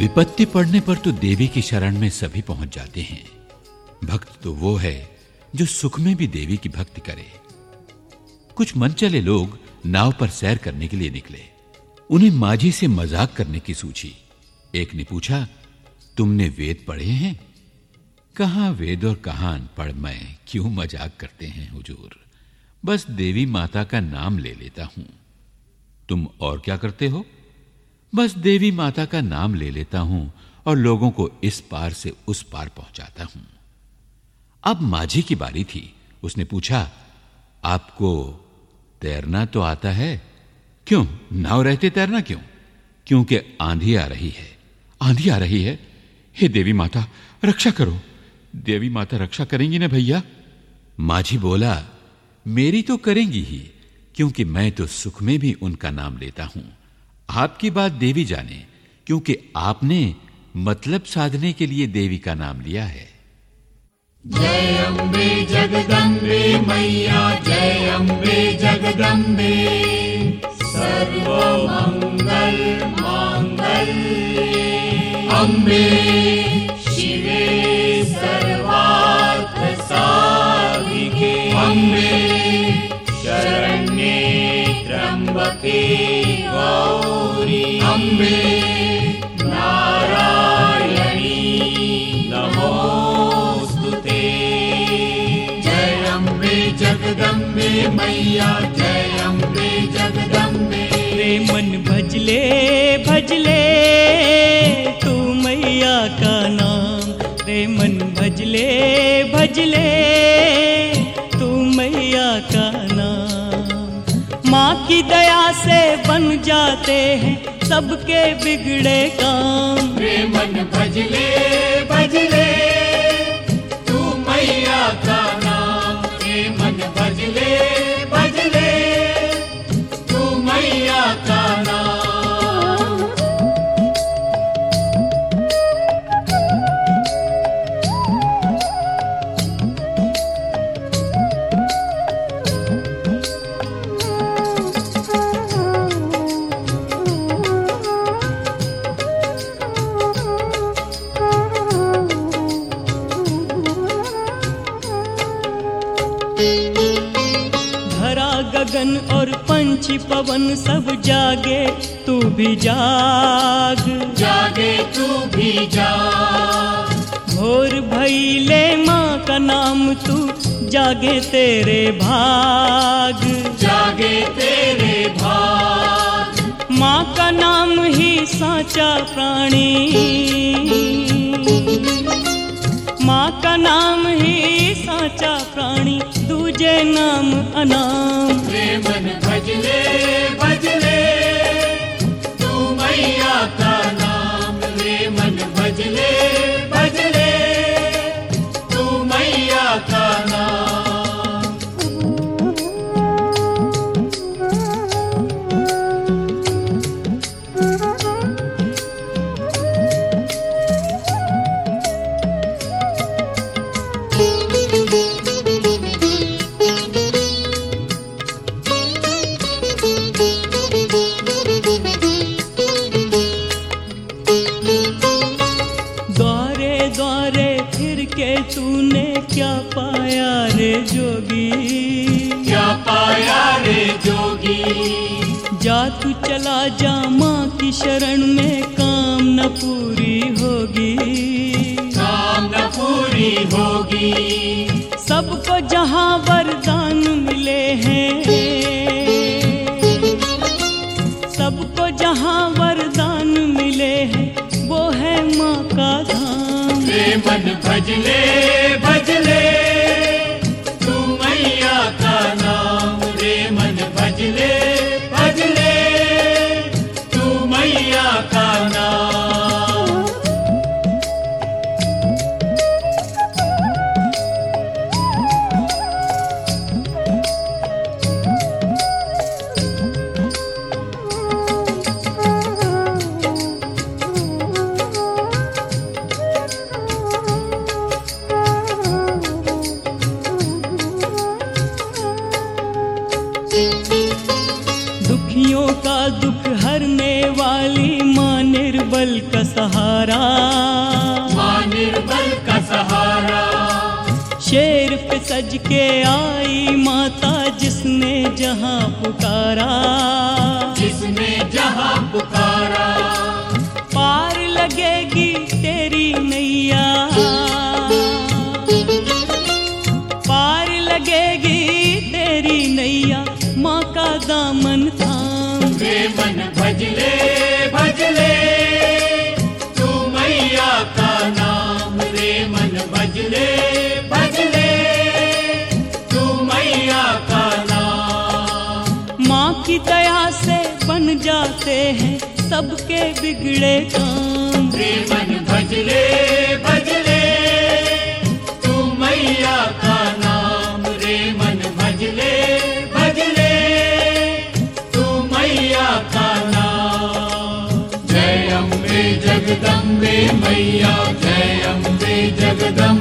विपत्ति पड़ने पर तो देवी की शरण में सभी पहुंच जाते हैं। भक्त तो वो है जो सुख में भी देवी की भक्ति करे। कुछ मनचले लोग नाव पर सैर करने के लिए निकले। उन्हें माझी से मजाक करने की सूझी। एक ने पूछा, तुमने वेद पढ़े हैं? कहां वेद और कहां अनपढ़ मैं, क्यों मजाक करते हैं हुजूर, बस देवी माता का नाम ले लेता हूं। तुम और क्या करते हो? बस देवी माता का नाम ले लेता हूं और लोगों को इस पार से उस पार पहुंचाता हूं। अब माझी की बारी थी। उसने पूछा, आपको तैरना तो आता है? क्यों, नाव रहते तैरना क्यों? क्योंकि आंधी आ रही है। आंधी आ रही है? हे देवी माता रक्षा करो। देवी माता रक्षा करेंगी ना भैया? माझी बोला, मेरी तो करेंगी ही, क्योंकि मैं तो सुख में भी उनका नाम लेता हूं। आपकी बात देवी जाने, क्योंकि आपने मतलब साधने के लिए देवी का नाम लिया है। जय अम्बे जगदम्बे मैया, जय अम्बे जगदम्बे, सर्वमंगल मांगल्ये अम्बे शिवे सर्वार्थ साधिके, अम्बे शरण्ये त्र्यंबके गौरी, अम्बे नारायणी नमोस्तुते। जय अम्बे जगदम्बे मैया, जय अम्बे जगदम्बे। रे मन भजले भजले तू मैया का नाम, रे मन भजले भजले तू मैया का नाम। माँ की दया से बन जाते हैं सबके बिगड़े काम। रे मन भजले भजले तू मैया का नाम, रे मन भजले भजले तू मैया का नाम। गगन और पंछी पवन सब जागे, तू भी जाग, जागे तू भी जाग। भोर भइले माँ का नाम तू, जागे तेरे भाग, जागे तेरे भाग। माँ का नाम ही साचा प्राणी, माँ का नाम ही साचा प्राणी, दूजे नाम अनाम। रे मन भजले भजले तू मैया का नाम, रे मन भजले भजले तू मैया का नाम। तूने क्या पाया रे जोगी, क्या पाया रे जोगी। जा तू चला जा माँ की शरण में, काम न पूरी होगी, काम न पूरी होगी। सबको जहाँ वरदान मिले हैं, सबको जहाँ वरदान मिले हैं, वो है माँ का धाम। रे मन भजले भजले तू मैया का नाम, रे मन भजले भजले तू मैया का नाम। दुखियों का दुख हरने वाली माँ निर्बल का सहारा, माँ निर्बल का सहारा। शेर पे सज के आई माता जिसने जहां पुकारा, जिसने जहां पुकारा। पार लगेगी तेरी नैया, पार लगेगी तेरी नैया, माँ का दामन थाम। रे मन भजले भजले तू मैया का नाम, रे मन भजले भजले तू मैया का नाम। माँ की दया से बन जाते हैं सबके बिगड़े काम। रे मन भजले भजले तू मैया का नाम, रे मन भजले भजले तू मैया का नाम। जय अम्बे जगदम्बे मैया, जय अम्बे जगदम्बे